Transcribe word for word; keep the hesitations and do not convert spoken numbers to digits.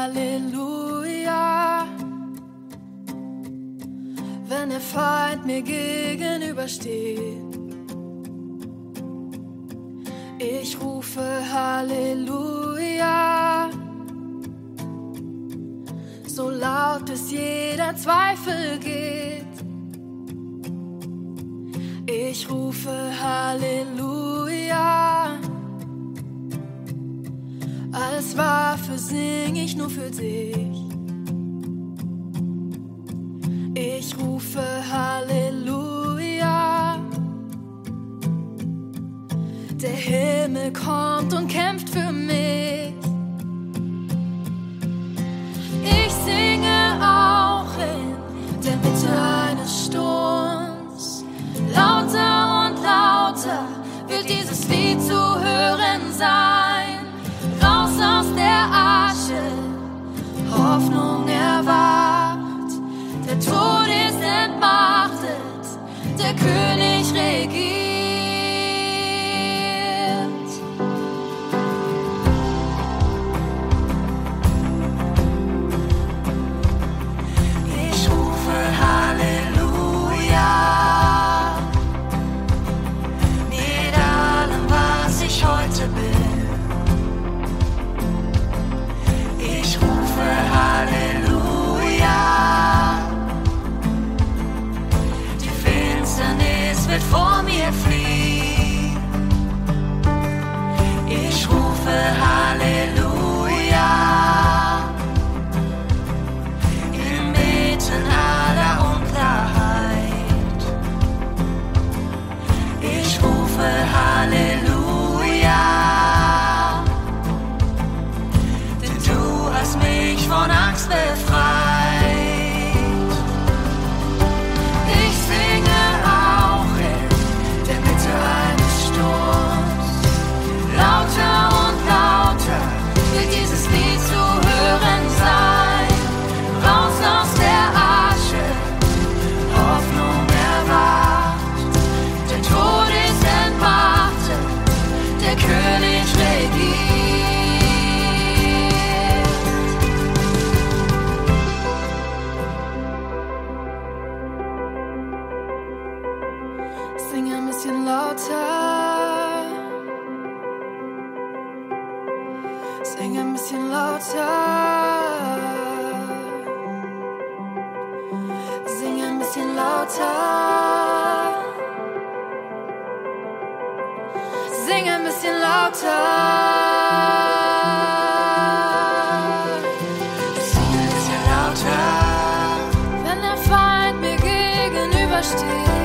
Halleluja, wenn der Feind mir gegenübersteht. Ich rufe Halleluja, so laut bis jeder Zweifel geht. Ich rufe Halleluja, als Waffe sing ich nur für dich. Ich rufe Halleluja, der Himmel kommt und kämpft für mich. Ich singe auch in der Mitte eines Sturms. Lauter und lauter wird dieses Lied zu hören sein. Raus aus der Asche, Hoffnung erwacht. Der Tod ist entmachtet, der König regiert. Ich rufe Halleluja, mit allem, was ich heute bin. Ich rufe Halleluja, die Finsternis wird vor mir fliehen. Ich rufe Halleluja, inmitten aller Unklarheit. Ich rufe Halleluja, denn du hast mich von Angst befreit. Ich singe auch in der Mitte eines Sturms. Lauter und lauter wird dieses Lied zu hören sein. Raus aus der Asche, Hoffnung erwacht. Der Tod ist entmachtet, der König regiert. Sing ein bisschen lauter, sing ein bisschen lauter, sing ein bisschen lauter, sing ein bisschen lauter, sing ein bisschen lauter, wenn der Feind mir gegenübersteht.